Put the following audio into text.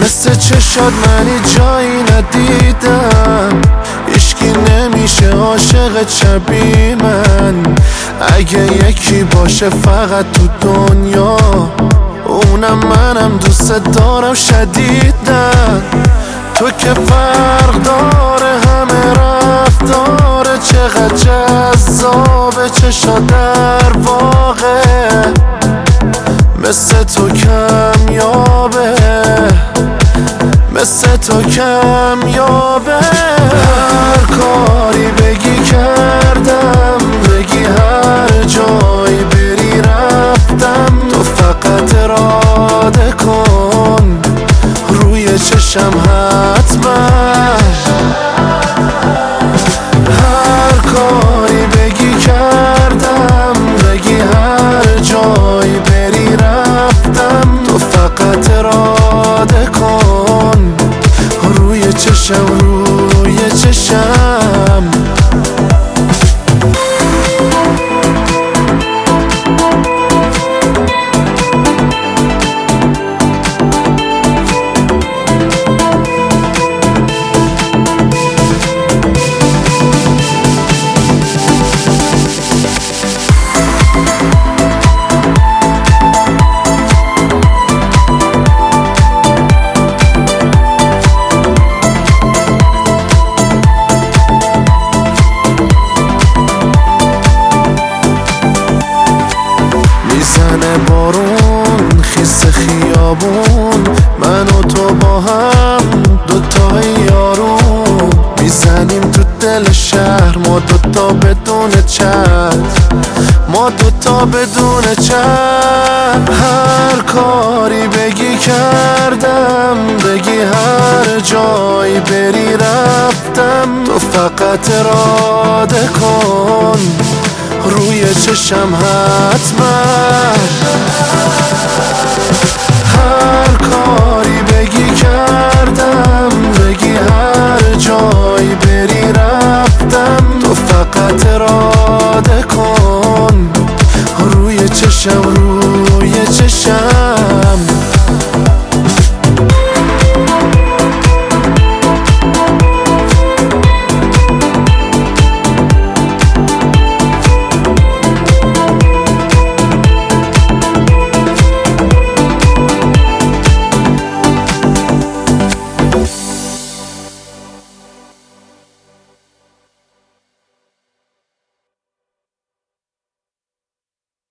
مثل چشات منی جایی ندیدم، هیچکی نمیشه عاشق شبیه من. اگه یکی باشه فقط تو دنیا، اونم منم دوست دارم شدیدن. تو که فرق داره همه رفتاره، چقدر جذابه چشات در واقع، مثل تو کمیابه، مثل تو کمیابه. هر کاری بگی کردم، بگی هر جایی بری رفتم، تو فقط اراده کن روی چشم حتما. هر کاری بگی کردم، بگی هر جایی بری رفتم، تو فقط اراده کن روی چشم، روی چشم. میزنه بارون خیس خیابون، من و تو با هم دوتای یارون، میزنیم تو دل شهر ما دوتا بدون چت، ما دوتا بدون چت. هر کاری بگی کردم، بگی هر جایی بری رفتم، تو فقط اراده کن روی چشم حتما. هر کاری بگی کردم، بگی هر جایی بری رفتم، تو فقط اراده کن روی چشم، روی چشم.